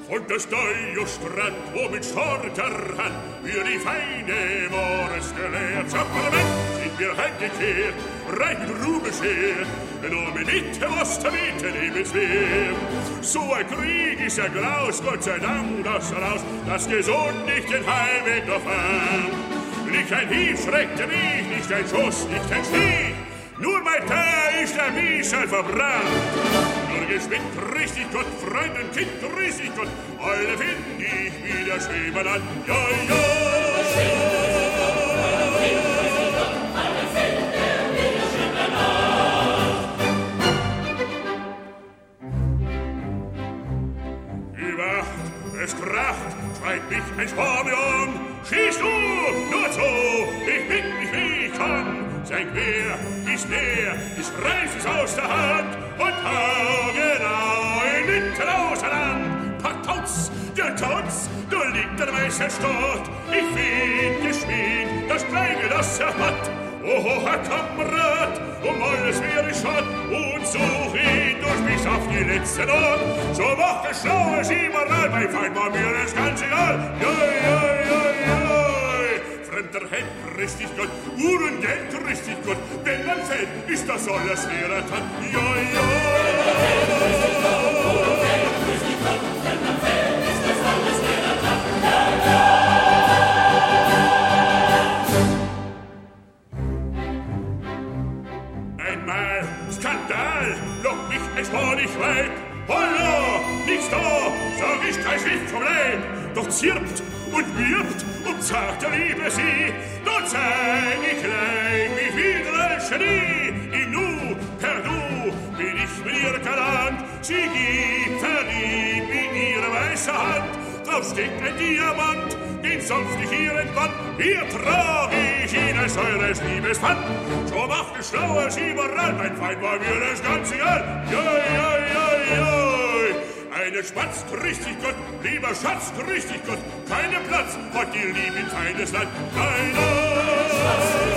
Und das neue Strand, wo mit starker Hand wir die feine Mores gelehrt. Supplement sind wir heimgekehrt, reich mit Ruhe beschert, nur mit Mitte was zu bieten lebenswert. So ein Krieg ist ja Graus, Gott sei Dank, das raus, das gesund nicht den Heimweg noch fern. Nicht ein Hieb schreckte mich, nicht ein Schuss, nicht ein Stich, nur mein Teil ist der Miesel verbrannt. Nur geschwind richtig Gott, Freund und Kind, richtig Gott, alle find ich wieder schweben an. Ja, ja! Es kracht, schreit mich ein Skorpion. Schieß du, nur so, ich bin nicht wie ich kann. Sein Gewehr ist leer, ich reiß es aus der Hand und hau genau in Mitte auseinander. Partauz, der Tanz, da liegt der weiße Stott. Ich find geschwind, das Kleine, das hat. Oh, Herr Kamerad, alles wäre schad und such ihn durch mich auf die letzte Nacht. So macht der schlaue Schieberl, mein Feind war mir das ganz egal. Fremder Held, richtig Gott, Uhren Geld, richtig Gott, wenn man fällt, ist das alles wäre dann. Ja, ja. Uhren Geld, richtig Gott, wenn man fällt, ist das alles wäre dann. Ja, ja. Skandal, lock mich ein spornig Weib. Holla, nichts da, sag ich kein Schiff vom Leib. Doch zirpt und wirbt und zart der Liebe sie. Dort zeig ich gleich mich wieder als Genie. In Nu, per Du, bin ich mit ihr galant. Sie gibt verliebt in ihre weiße Hand. Drauf steckt ein Diamant, den sonst nicht ihr entwand. Hier trag ich ihn als eures Liebespfand. So macht es schlauer Schieberl, mein Feind war mir das ganz egal. Ja. Eine spatzt richtig Gott, lieber Schatz, richtig Gott. Keinen Platz hat die Liebe in feines Land. Nein.